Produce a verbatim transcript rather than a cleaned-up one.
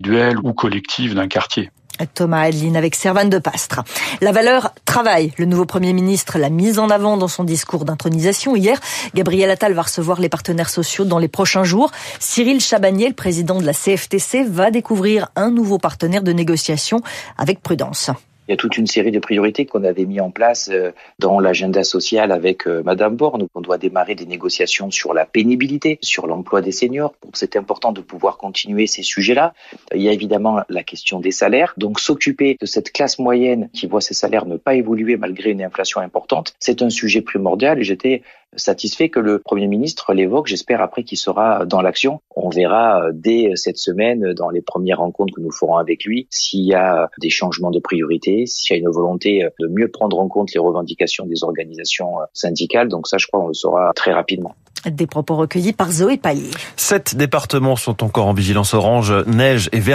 individuelle ou collective d'un quartier. Thomas Adeline avec Servane de Pastre. La valeur travail. Le nouveau Premier ministre l'a mise en avant dans son discours d'intronisation hier. Gabriel Attal va recevoir les partenaires sociaux dans les prochains jours. Cyril Chabagnier, le président de la C F T C, va découvrir un nouveau partenaire de négociation avec prudence. Il y a toute une série de priorités qu'on avait mis en place dans l'agenda social avec Madame Borne. On doit démarrer des négociations sur la pénibilité, sur l'emploi des seniors. C'est important de pouvoir continuer ces sujets-là. Il y a évidemment la question des salaires. Donc s'occuper de cette classe moyenne qui voit ses salaires ne pas évoluer malgré une inflation importante, c'est un sujet primordial et j'étais satisfait que le Premier ministre l'évoque. J'espère après qu'il sera dans l'action. On verra dès cette semaine, dans les premières rencontres que nous ferons avec lui, s'il y a des changements de priorité, s'il y a une volonté de mieux prendre en compte les revendications des organisations syndicales. Donc ça, je crois, on le saura très rapidement. Des propos recueillis par Zoé Pallier. Sept départements sont encore en vigilance orange, neige et verglas.